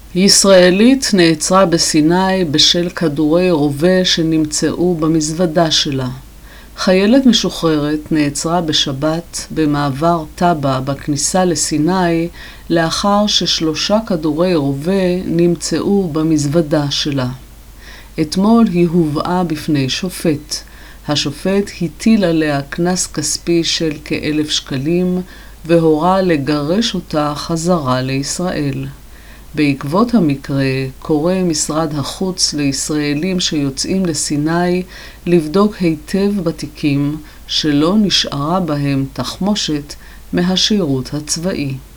ישראלית נעצרה בסיני בשל כדורי רובה שנמצאו במזוודה שלה. חיילת משוחררת נעצרה בשבת במעבר טאבה בכניסה לסיני לאחר ש3 כדורי רובה נמצאו במזוודה שלה. אתמול היא הובאה בפני שופט. השופט הטיל עליה קנס כספי של כ1,000 שקלים והורה לגרש אותה חזרה לישראל. בעקבות המקרה קורא משרד החוץ לישראלים שיוצאים לסיני לבדוק היטב בתיקים שלא נשארה בהם תחמושת מהשירות הצבאי.